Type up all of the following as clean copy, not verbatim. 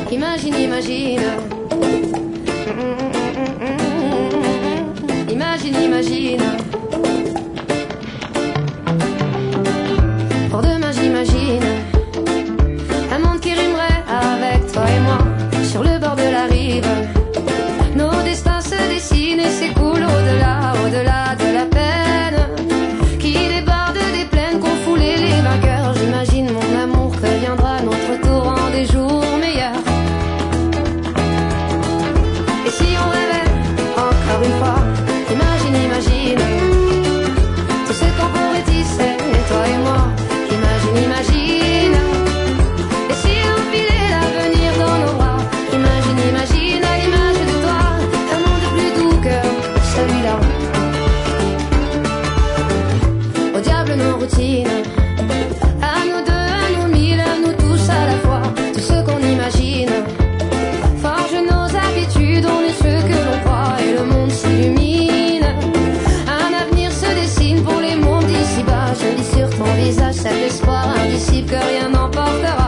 Imagine, imagine. Imagine, imagine. Pour demain j'imagine un monde qui rimerait avec toi et moi sur le bord de la rive. Nos destins se dessinent et s'écoulent au-delà, au-delà de la peine qui déborde des plaines qu'ont foulé les vainqueurs. J'imagine mon amour que viendra notre tour en des jours meilleurs. Et si on rêvait encore une fois, imagine, imagine tout ce qu'on pourrait tisser, toi et moi. Imagine, imagine. Et si on filait l'avenir dans nos bras, imagine, imagine à l'image de toi, un monde plus doux que celui-là. Au diable nos routines, à nous deux, à nous mille, à nous tous à la fois. Tout ce qu'on imagine forge nos habitudes, on est ce que l'on croit et le monde s'illumine. Un avenir se dessine pour les mondes d'ici-bas. Je lis sur ton visage cet espoir indicible que rien n'emportera.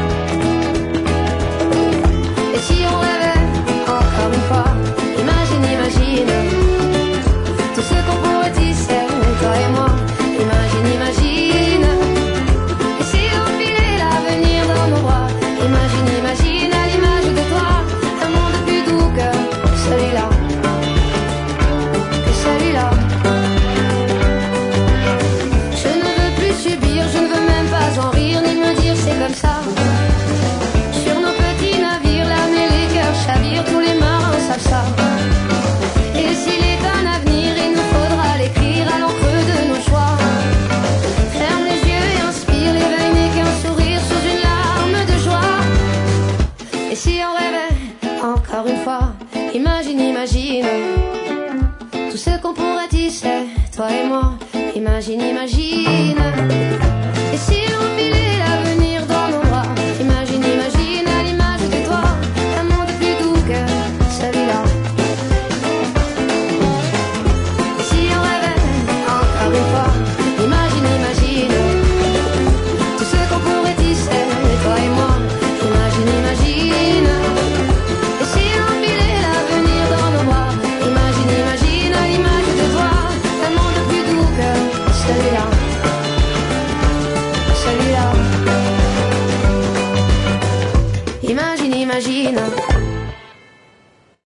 Et si on rêvait encore une fois, imagine, imagine tout ce qu'on pourrait tisser, toi et moi. Imagine, imagine. Et si on filait l'avenir dans nos bras, imagine, imagine à l'image de toi, un monde plus doux que celui-là, que celui-là. Je ne veux plus subir, je ne veux même pas en rire, ni me dire c'est comme ça. Sur nos petits navires, l'âme et les cœurs chavirent, tous les marins savent ça. Et s'il est un avenir, il nous faudra l'écrire à l'encre de nos choix. Ferme les yeux et inspire, l'éveil n'est qu'un sourire sous une larme de joie. Et si on rêvait encore une fois, imagine, imagine tout ce qu'on pourrait tisser, toi et moi. Imagine, imagine.